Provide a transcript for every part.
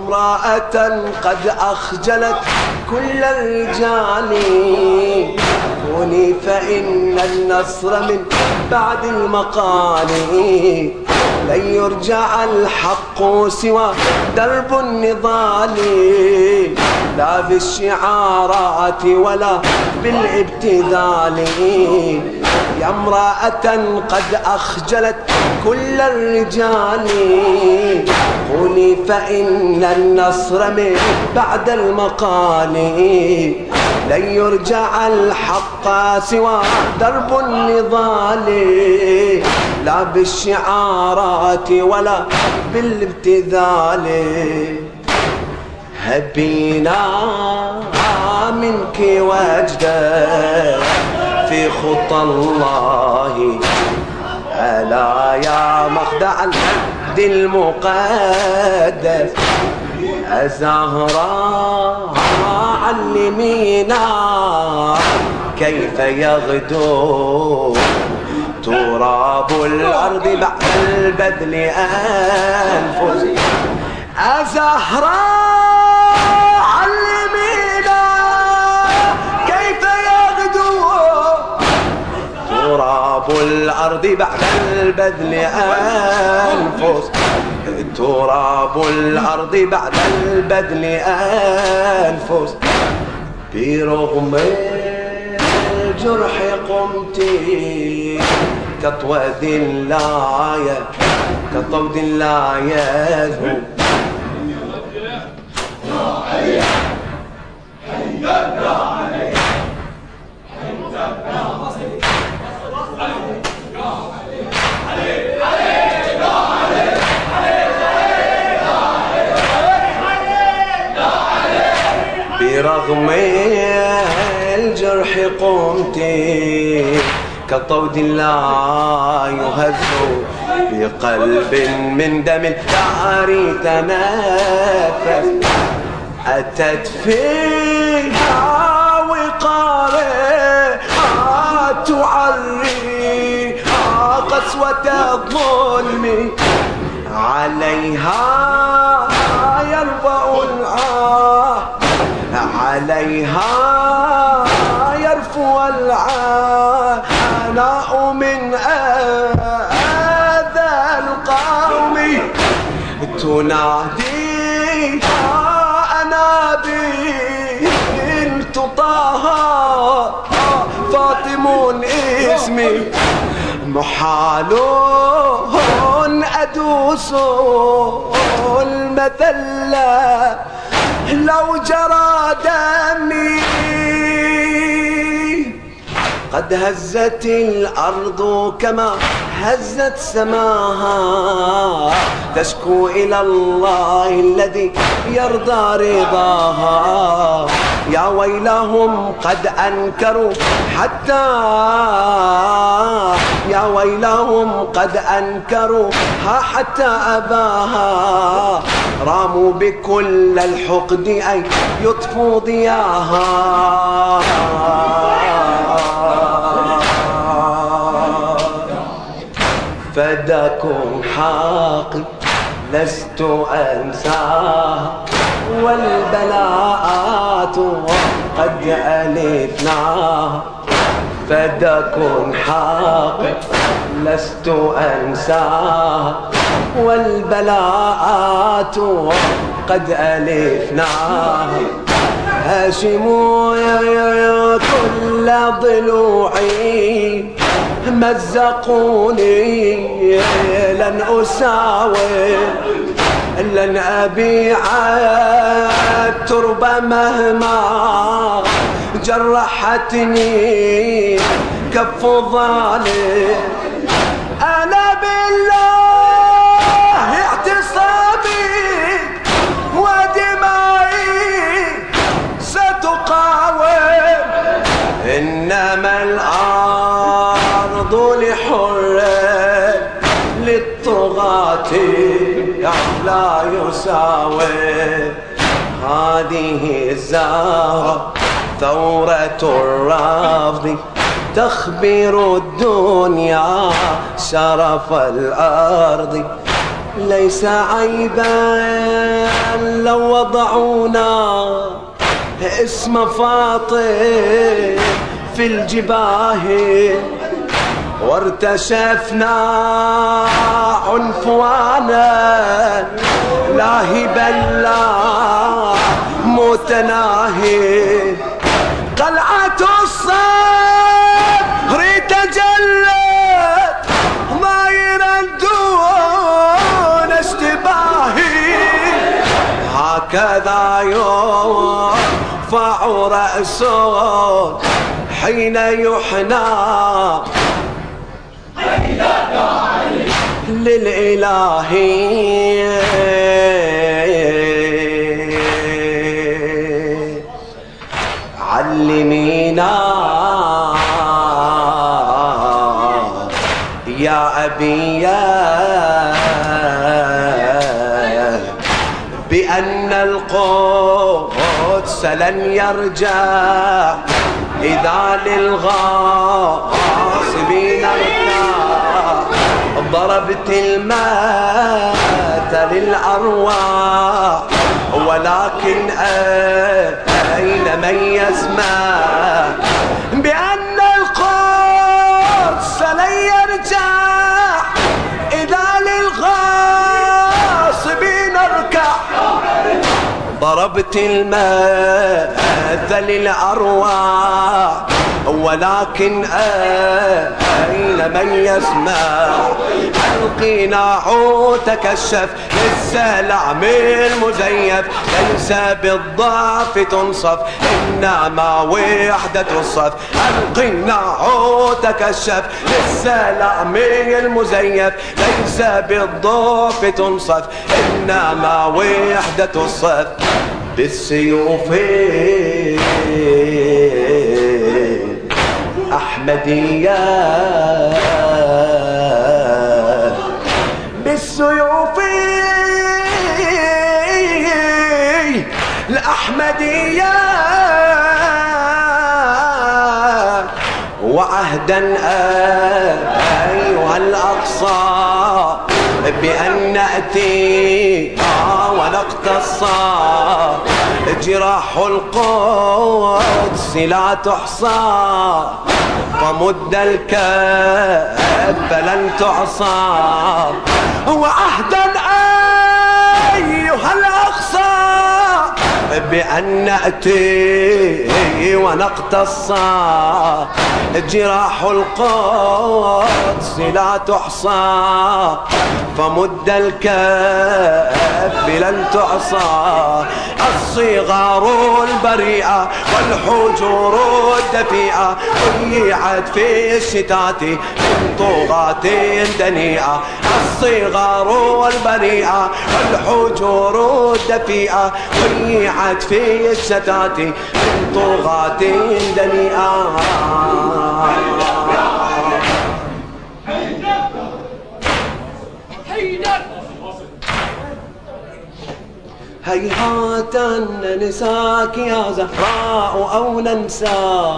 امرأة قد أخجلت كل الرجال كوني فإن النصر من بعد المقال لن يرجع الحق سوى درب النضال لا بالشعارات ولا بالابتذال يا امرأة قد أخجلت كل الرجال قولي فإن النصر من بعد المقال لن يرجع الحق سوى درب النضال لا بالشعارات ولا بالابتذال هبينا منك وجدا في خطى الله ألا يا مخدع الحد المقدس الزهراء علمينا كيف يغدو تراب الأرض بعد البذل أنفس الزهراء علمينا كيف يغدو تراب الأرض بعد البذل أنفس تراب الأرض بعد البذل أنفس برغم الجرح قمت كطود لا يذهب برغم الجرح قمت كطود لا يهز بقلب من دم الدهر تنفس أتت فيها وقارئ تعري قسوة الظلم عليها يرفع عليها يرفع العناء من أذى القوم تنادي أنا بنت طه فاطم اسمي محال أدوس المذلة لو جرى دمي قد هزت الأرض كما هزت سماها تشكو إلى الله الذي يرضى رضاها يا ويلهم قد أنكروا حتى يا ويلهم قد أنكروا حتى أباها راموا بكل الحقد أن يطفوا ضياها فداكم حاقي لست أنساها والبلاءات قد ألفناها فداكم حاقي لست أنساها والبلاءات قد ألفناها هاشم يا كل ضلوعي مزقوني لن أساوي لن أبيع التربة مهما جرحتني كف ظالم أنا بالله اعتصامي ودمائي ستقاوم إنما الأرض لحر للطغاة لا يساوي هذه الزهرة ثورة الرفض تخبر الدنيا شرف الأرض ليس عيبا لو وضعونا اسم فاطم في الجباه وارتشفنا عنفوانا لاهبا لا متناهي. قلعة الصبر تجلت ضايرا دون اشتباهي. هكذا يرفع رأسه حين يحنى للإله. علمينا يا أبي بأن القدس لن يرجع إذا للغاصبين ارتاح. ضربت المات للأرواح ولكن أين من يسمع بأن القدس لن يرجع إذا للغاصبين اركع. ضربت المثل للأرواح ولكن أين من يسمع. ألقي ناعوت تكشف للسلام المزيف ليس بالضعف تنصف إنما وحدة الصف. ألقي ناعوت تكشف للسلام المزيف ليس بالضعف تنصف إنما وحدة الصف. بالسيوف أحمدية بالسيوف الأحمدية وعهدا أيها الأقصى بأن نأتي ونقتص جراح القدس لا تحصى ومد الكف لن تعصى. وعهدا أيها الأقصى بأن نأتي ونقتص جراح القدس لا تحصى فمد الكف لن تعصى. الصغار البريئة والحجور الدفيئة ضيعت في الشتات من طغاة دنيئة. الصغار البريئة والحجور الدفيئة ضيعت في الشتات من طغاة دنيئة. هيهات أن ننساك يا زهراء أو ننسى.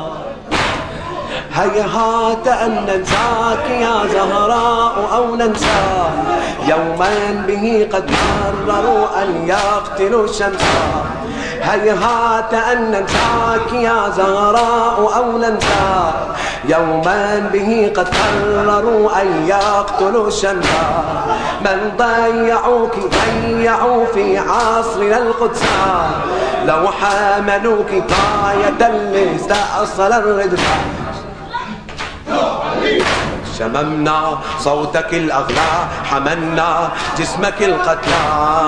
هيهات أن ننساك يا زهراء أو ننسى يوما به قد قرروا أن يقتلوا الشمس. هيهات أن ننساك يا زهراء أو ننسى يوما به قد قرروا أن يقتلوا الشمس. من ضيعوك ضيعوا في عصرنا القدس لو حملوك غاية لاستأصل الردى. شممنا صوتك الأغلى حملنا جسمك القتلى.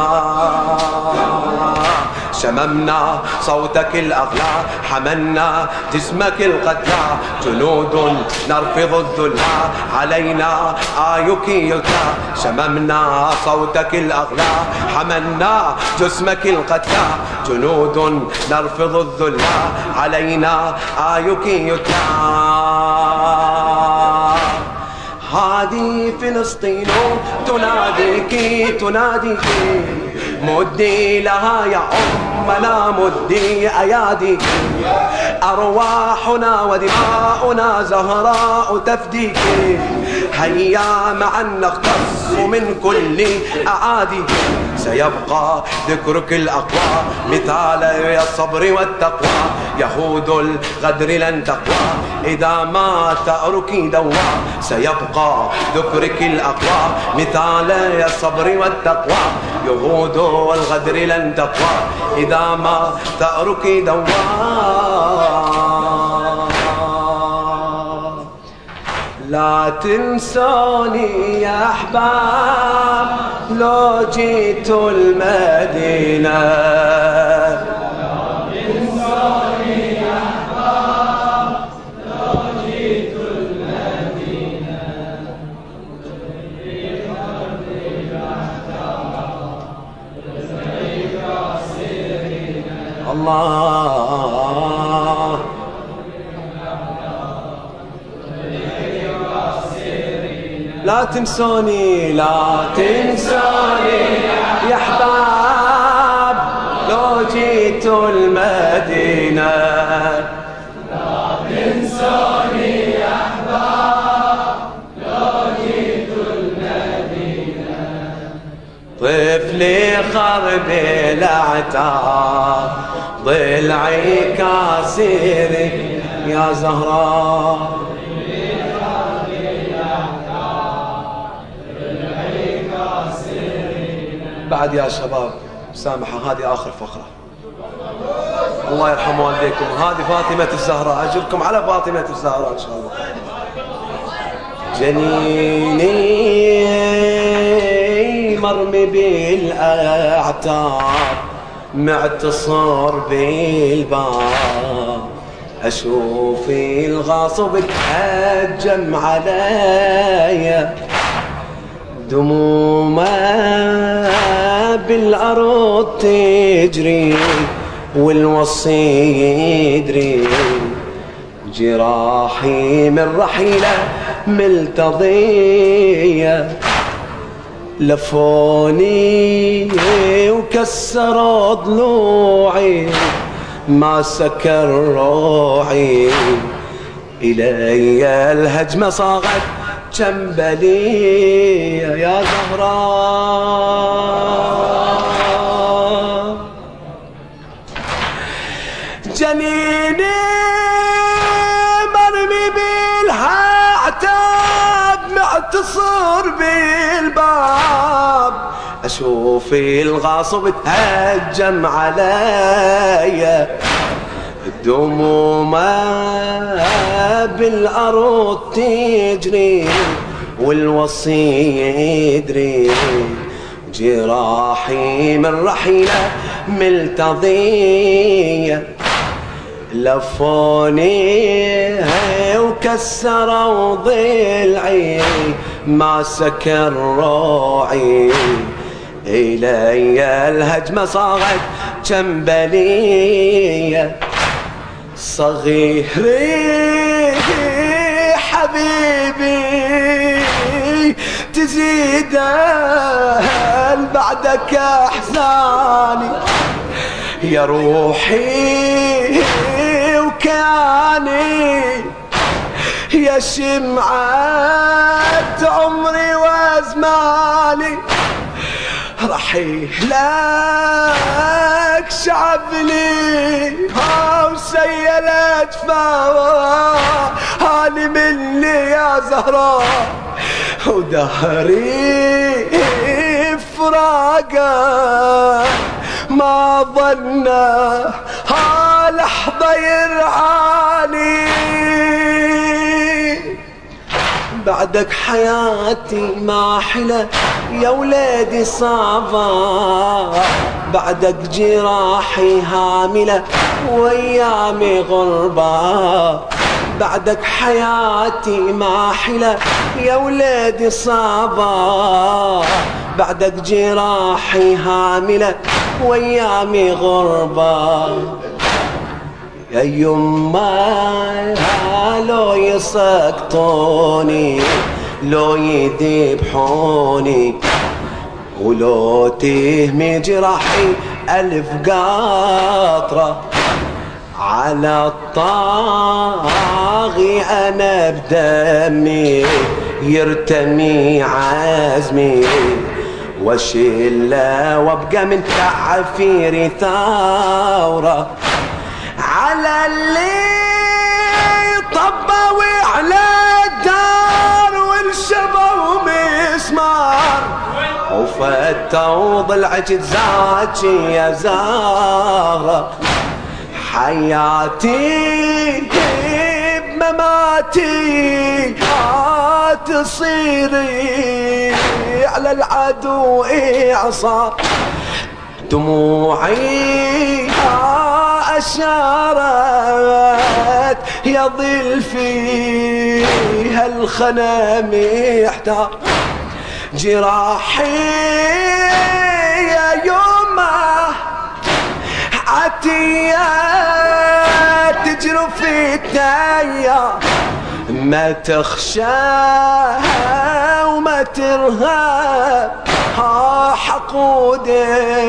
شممنا صوتك الأغلى حملنا جسمك القتلى. جنود نرفض الذل علينا آيك يلقى. شممنا صوتك الأغلى حملنا جسمك القتلى. جنود نرفض الذل علينا آيك يلقى. هذه فلسطين تناديك تناديك مدي لها يا أمنا مدي أياديك. أرواحنا ودماؤنا زهراء تفديك. هيا معا نختص من كل أعادي، سيبقى ذكرك الأقوى مثال الصبر والتقوى، يهود الغدر لن تقوى إذا ما تأرك دوا، سيبقى ذكرك الأقوى مثال الصبر والتقوى، يهود الغدر لن تقوى إذا ما تأرك دوا. لا تنسوني يا أحباب لو جيت المدينة، لا تنسوني يا أحباب لو جيت المدينة، الله لا تنسوني لا تنسوني يا أحباب لو جيت المدينة، لا تنسوني يا أحباب لو جيت المدينة، طفلي خرب الأعتاب ضلعي كاسرك يا زهراء، بعد يا شباب سامحة هذه آخر فقرة، الله يرحم والديكم، هذه فاطمة الزهراء، أجركم على فاطمة الزهراء إن شاء الله. جنيني مرمي بالأعتاب معتصر بالباب، أشوف الغاصب تهجم عليا، دمومه بالأرض تجري والوصي يدري، جراحي من رحيله ملتضية، لفوني وكسروا ضلوعي ما سكر روعي، إلي الهجمة صاغت جنبلية يا زهراء، جنيني مرمي بالأعتاب معتصر بالباب، أشوف الغاصب تهجم عليا، الدمومة بالأرض تجري والوصي يدري، جراحي من رحيله ملتضية، لفوني وكسروا ضلعي ما سكر روعي، إلي الهجمة صاغت جنبلية، صغيري حبيبي تزيد بعدك أحزاني، يا روحي وكياني يا شمعة عمري وزماني، رحيلك شعبني وسيلت فواني مني يا زهراء، ودهري فراقه ما ظنه هاللحظة يرعاني، بعدك حياتي ما حلى يا ولادي صعبة، بعدك جراحي هاملة وأيامي غربة، بعدك حياتي ما حلى يا ولادي صعبة، بعدك جراحي هاملة وأيامي غربة، يا يما لو يسقطوني لو يذبحوني، ولو تهمي جراحي ألف قطرة، على الطاغي أنا بدمي يرتمي عزمي وشله وابقى من تعفيري ثورة على اللي طبوا على الدار وانشبوا مسمار وفتوا ضلعك تزاكي يا زهرة حياتي بمماتي تصيري على العدو إعصار دموعي أشارت يضل فيها الخنا محتار جراحي يا يومه عتية تجرف في التاية ما تخشى وما ترهب حقودي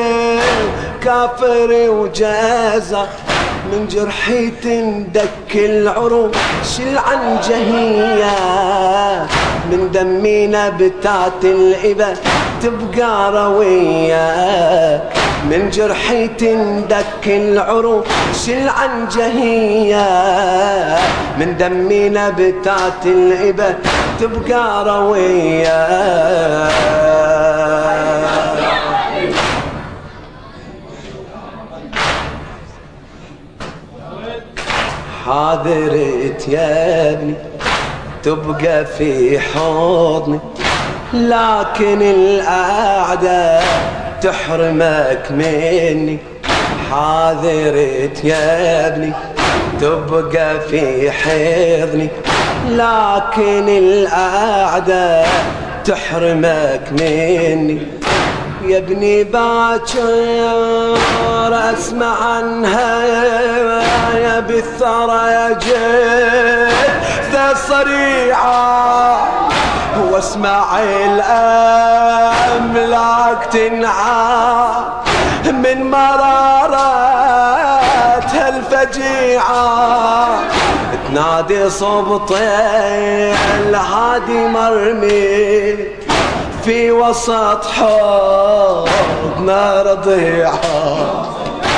كافر وجازة من جرحي تندك العروش العنجهية من دمي نبتات الإبا تبقى روية من جرحي تندك العروش العنجهية من دمي نبتات الإبا تبقى روية حاضرت يا ابني تبقى في حضني لكن الأعداء تحرمك مني حاضرت يا ابني تبقى في حضني لكن الأعداء تحرمك مني يا ابني باكر اسمع عنها يا بالثرى يا جثة صريعة واسمع الأملاك تنعى من مرارتها الفجيعة تنادي صبطين الهادي مرمي في وسط حضنا رضيعة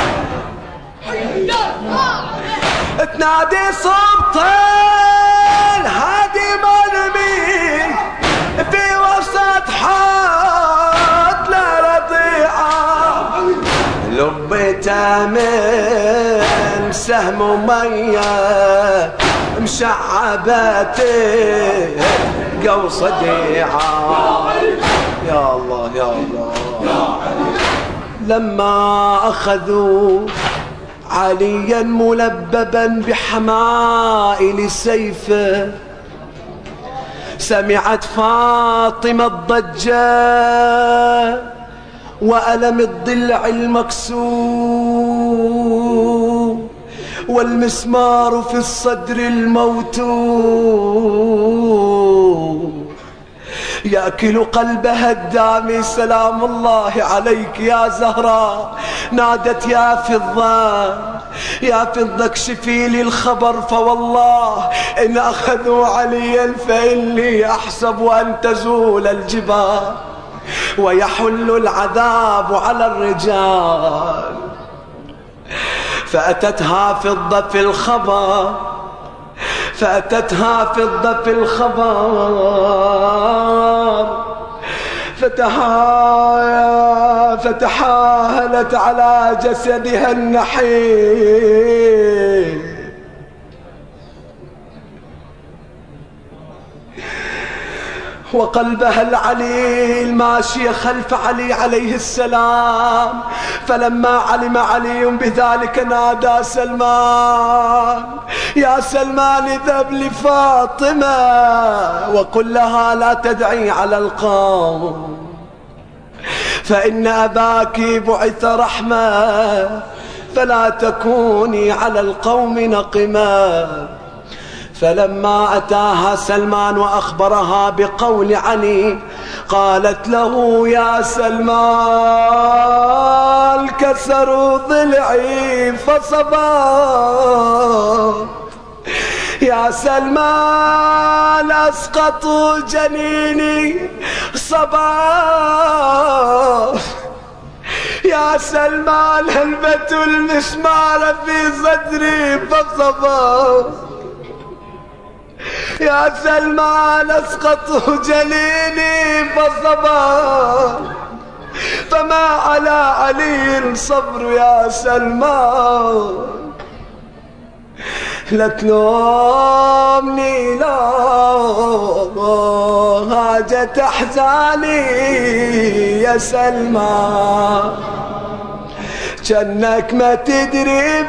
تنادي صبطين هادي مرمي في وسط حضنا رضيعة لبته من سهم ومية مشعبته قوس ضيعة يا الله يا الله لما أخذوا عليا ملببا بحمائل سيفه سمعت فاطمة الضجة وألم الضلع المكسور والمسمار في الصدر الموتور يأكل قلبها الدامي سلام الله عليك يا زهراء نادت يا فضة يا فضة اكشفي لي الخبر فوالله إن أخذوا عليا فإني أحسب أن تزول الجبال ويحل العذاب على الرجال فأتتها فضة في الخبر فتحاهلت على جسدها النحيل وقلبها العليل ماشية خلف علي عليه السلام فلما علم علي بذلك نادى سلمان يا سلمان اذهب لفاطمة وقل لها لا تدعي على القوم فإن أباك بعث رحمة فلا تكوني على القوم نقما فلما أتاها سلمان وأخبرها بقول علي قالت له يا سلمان كسروا ضلعي فصبرت يا سلمان أسقطوا جنيني صباح، يا سلمان هلبتوا المسمار في صدري فصباح، يا سلمان أسقطوا جنيني فصباح، فما على علي الصبر يا سلمان. لا تلومني لا هاجت احزاني يا سلمان، جنك ما تدري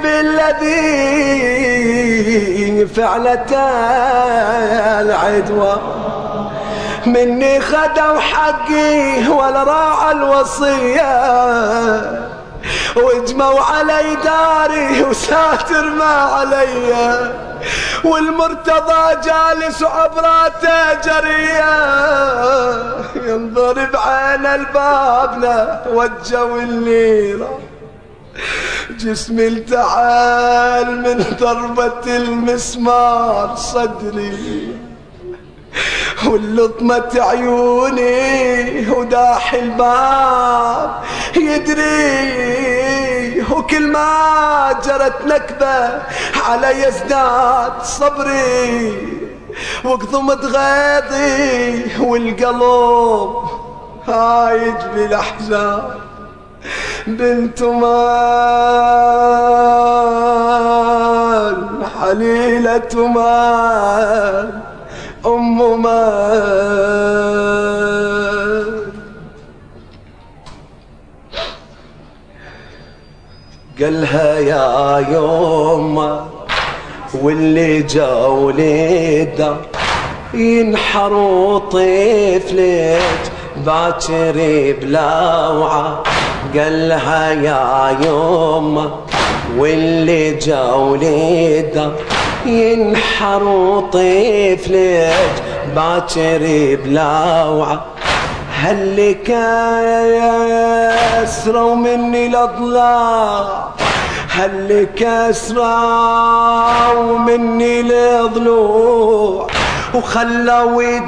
بالذي فعلته العدوى، مني خدوا حقي ولا راعى الوصية، واجموا علي داري وساتر ما علي، والمرتضى جالس وعبراته جريه، ينظر بعين البابنا وجهوا الليله، جسمي التعال من ضربة المسمار صدري، واللطمة عيوني وداح الباب يدري، وكل ما جرت نكبة علي يزداد صبري، وقضمت غيظي والقلب هايج بالاحزان. بنت مال حليلة مال أم مال، قالها يا يوم واللي جاوا للدار ينحروا طفلك باكر بلا وعى، قالها يا يوم واللي جاوا للدار ينحروا طفلك باكر بلا وعى، هل كسروا مني الاضلاع، هل كسروا مني الضلوع، وخلوا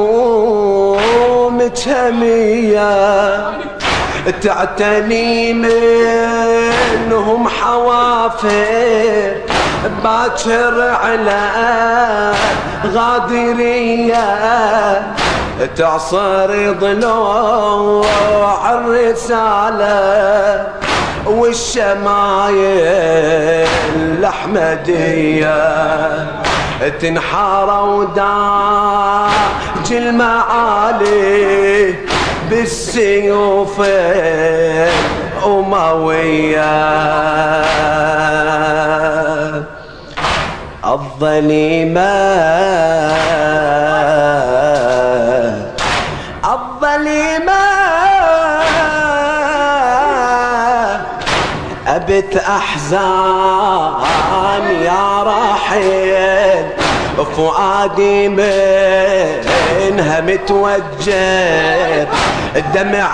دمومك همية تعتني منهم حوافر، باكر على غادرية تعصر ضلوع الرسالة والشمايل الأحمدية، تنحاروا داج المعالي بالسيوف الأموية، الظليمة أبت أحزان يا راحل، فؤادي منها متوجر، دمع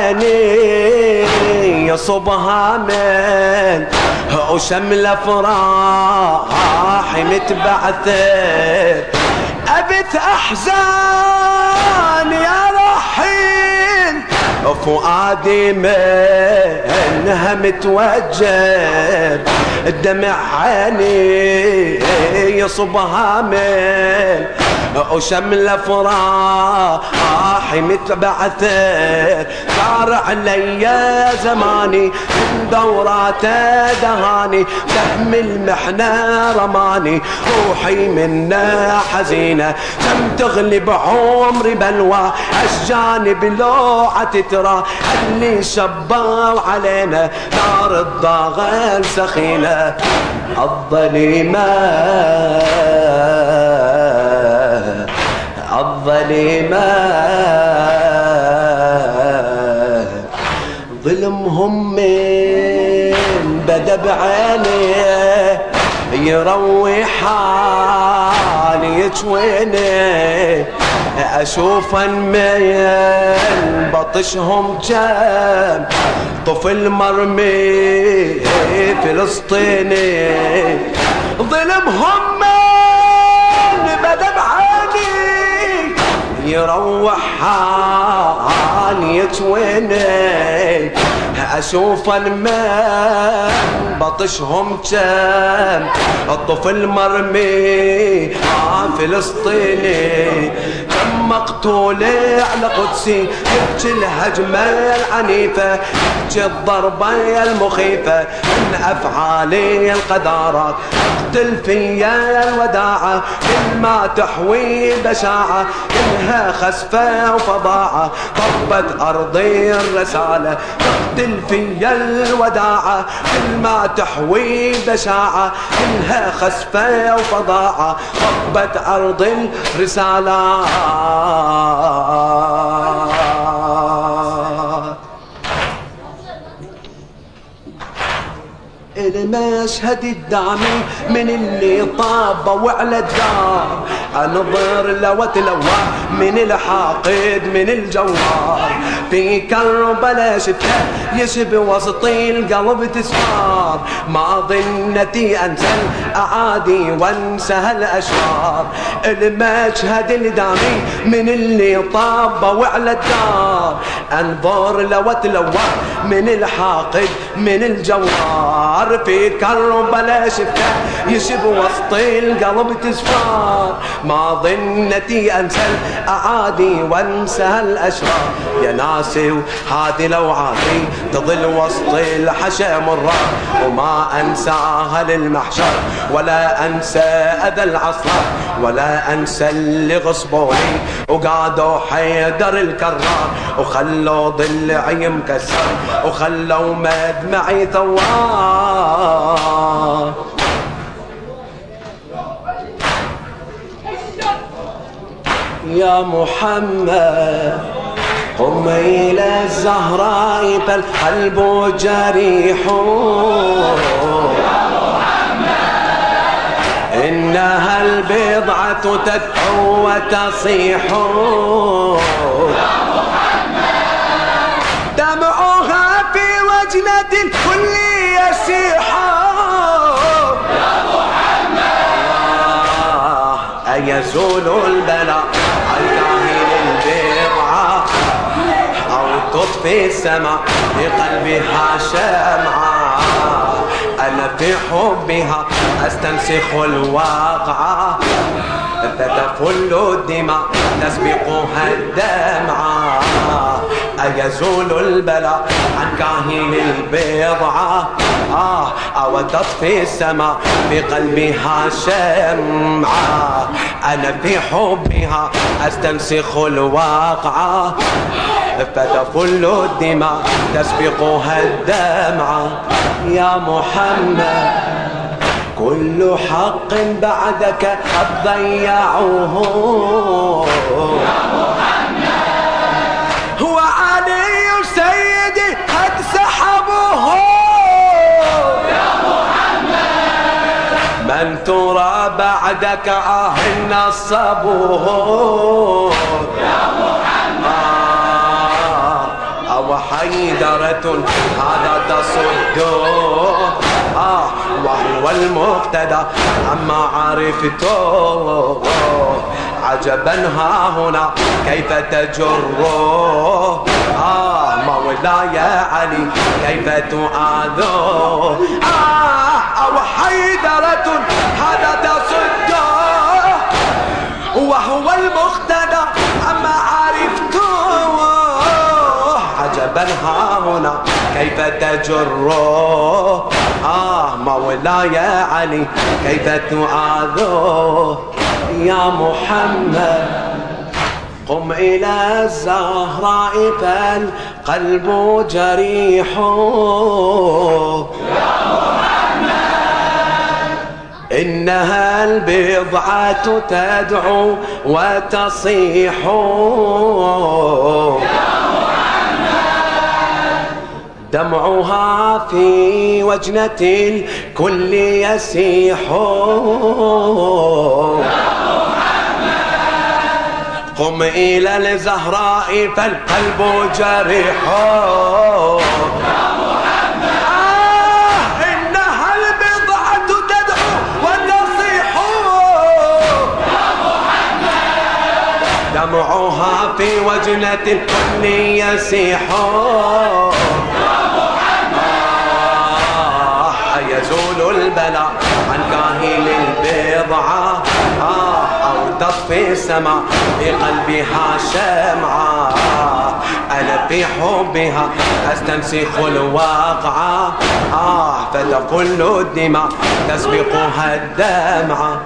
عيني يصبها من وشمل افراحي متبعثر، أبت أحزان يا رحيل، فؤادي منها متوجر، الدمع عيني يصبها من وشمل افراحي متبعثر، صار علي زماني من دوراته دهاني، دهم المحنة رماني، روحي منا حزينة، كم تغلب عمري بلوى، اشجاني بلوعة ترى اللي شبوا علينا نار الضاغل سخينة، الظليمة ظلمهم من بدا بعينيه، يروي حالي يجويني، اشوفا من بطشهم كم طفل مرمي فلسطيني، ظلمهم من بدا بعيني يروح حالي وينك اشوف الماء بطشهم كم الطفل مرمي فلسطيني كم مقتول على قدسي يبكي الهجمة العنيفة يبكي الضربة المخيفة من أفعالي القدارات تقتل فيا الوداعة كل ما تحوي بشاعة كلها خسفة وفضاعة طبت أرضي الرسالة تقتل فيا الوداعة كل ما تحوي بشاعة كلها خسفة وفضاعة طبت أرض الرسالة المشهد الدعمي من اللي طاب وعلى الدار انظر لو تلوى من الحاقد من الجوار في كربلاء شفته يشب وسط القلب تسمار ما ظنتي انسى الاعادي وانسى الاشرار المشهد الدعمي من اللي طاب وعلى الدار انظر لو تلوى من الحاقد من الجوار في كربلاء شفته يشب وسط القلب تسفار ما ظنتي انسى الاعادي وانسى الاشرار يا ناسي وهذه لوعاتي تظل وسط الحشا مرة وما انساها للمحشر ولا انسى اذى العصر ولا انسى اللي غصبوني وقعدوا حيدر الكرار وخلوا ضلعي مكسر وخلوا مدمعي ثوار يا محمد قم إلى الزهراء فالقلب جريح يا محمد إنها البضعة تدعو وتصيح يا محمد دمعها في وجنة الكل يسيح يا محمد أيزول البلاء عن كاهل البضعة أو تطفي السماء في قلبها شمعة أنا في حبها أستنسخ الواقعة فتفل الدماء تسبقها الدمعة أيزول البلاء عن كاهل البضعة أو تطفي السماء في قلبها شمعة أنا في حبها أستنسخ الواقعة فتفل الدماء تسبقها الدمعة يا محمد كل حق بعدك قد ضيعوه يا محمد هو علي سيدي قد سحبوه يا محمد من ترى بعدك نصبوه يا محمد أو حيدرة هذا تصده وهو المقتدى أما عرفته عجبا ها هنا كيف تجره مولاي علي كيف تؤاذوه أو حيدرة هذا تصده وهو المقتدى أما عرفته عجبا ها هنا كيف تجره مولاي علي كيف تؤاذوه يا محمد قم إلى الزهراء فالقلب جريح يا محمد إنها البضعة تدعو وتصيح دمعها في وجنة الكل يسيح قم إلى الزهراء فالقلب جريح إنها البضعة تدعو وتصيح دموعها في وجنة الكل يسيحون. يزول البلاء عن كاهل البضعة أو تطفي السماء بقلبها شمعة. أنا في حبها أستنسخ الواقعة فتقل الدماء تسبقها الدمعة.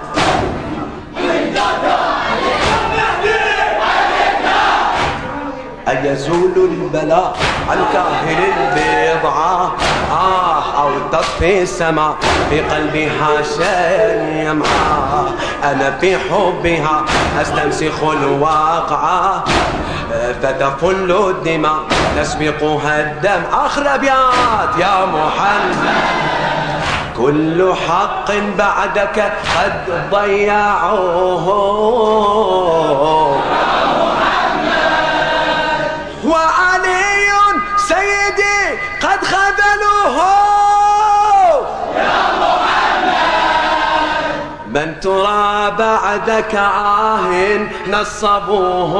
أيزول البلاء عن كاهل البضعة أو تطفي السماء في قلبها شمعة. أنا في حبها أستنسخ الواقعة فتفل الدماء تسبقها الدم. آخر أبيات يا محمد كل حق بعدك قد ضيعوه وعلي سيدي قد خذلوه. يا محمد من ترى بعدك نصبوه.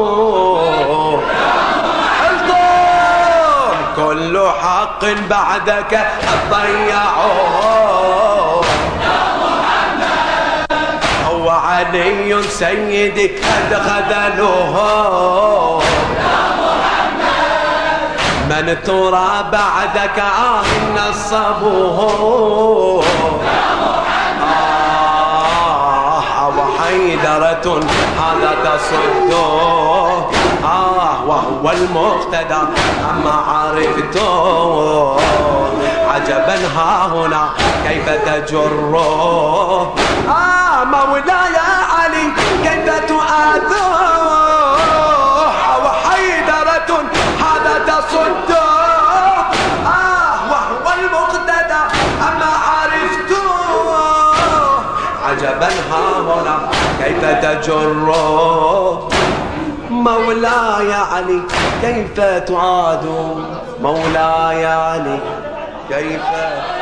كل حق بعدك قد ضيعوه. يا محمد وعلي سيدي قد خذلوه. من ترى بعدك نصبوه. يا محمد وحيدرة هذا تصده وهو المقتدى أما عرفته. عجبا ها هنا كيف تجره مولاي علي كيف تؤذوه. وحيدرة هذا تصده وهو المقتدى أما عرفته. عجبا ها هنا كيف تجره مولاي علي كيف تعاد. مولاي علي كيف